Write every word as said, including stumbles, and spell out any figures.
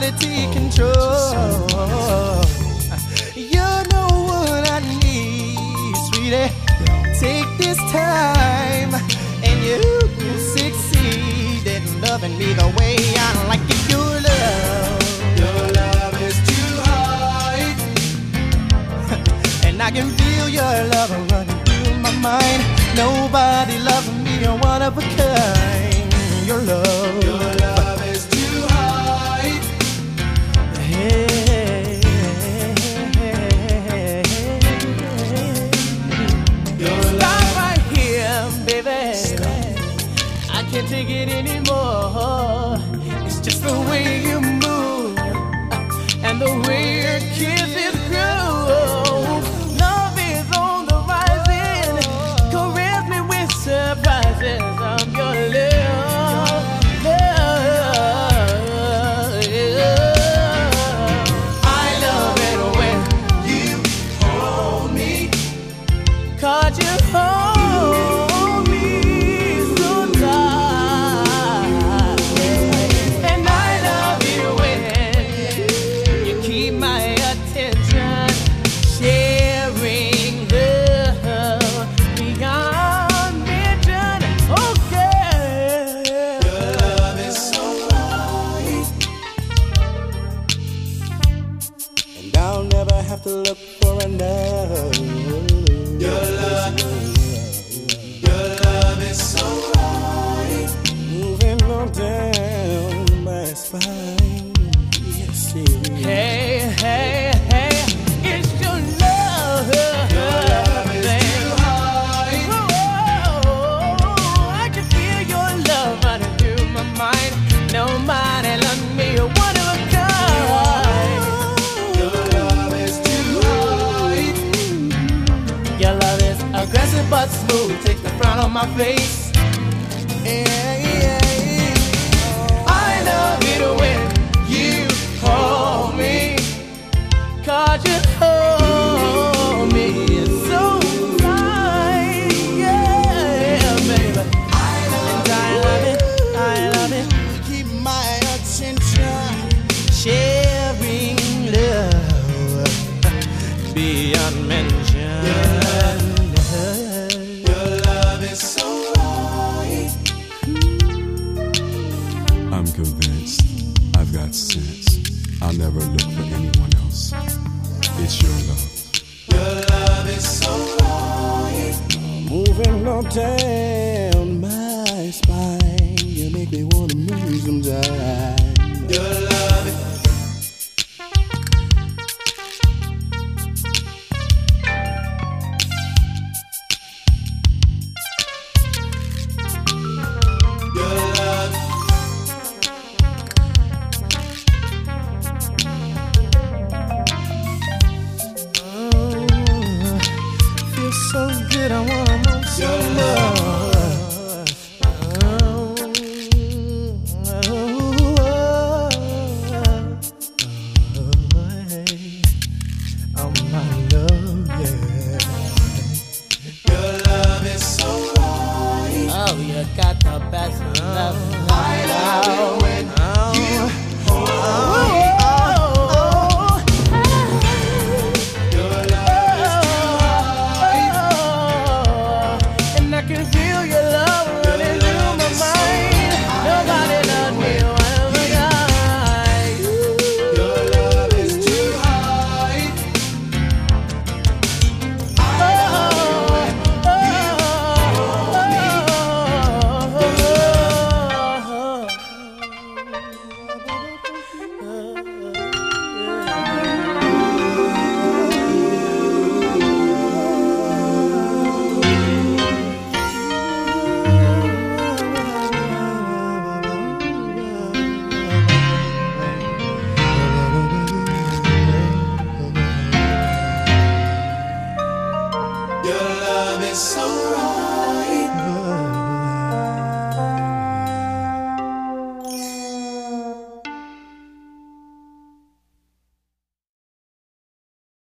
quality control. You know what I need, sweetie. Take this time and you will succeed in loving me the way I like it. Your love, your love is too high, and I can feel your love running through my mind. Nobody loves me, you're one of a kind. Your love, your love is too high. Hey. Can't take it anymore. It's just the way you move and the way your kisses grow. Love is on the rising. Caress me with surprises. I'm your love, love. I love it when you hold me, 'cause you hold. Have to look for another. Your love, your love is so right, moving on down my spine. Yes, it is. Hey, hey, hey, it's your love. Your love is too high. Oh, I can feel your love running through my mind. Nobody loves me, one of a kind. Aggressive but smooth, take the frown on my face. Yeah, yeah, yeah. I love it when you hold me, 'cause you hold me so right. Yeah, baby. I love it, I love it, I love it. Keep my attention, sharing love beyond mention. Yeah. I'm convinced I've got sense. I'll never look for anyone else. It's your love. Your love is so right, moving on down my spine. You make me wanna move sometime. Your love is so good, I wanna know so much. Oh, oh, oh, oh, my love, yeah. Your love is so right. Oh, you got the best love. I love it when you hold me. Your love is so right.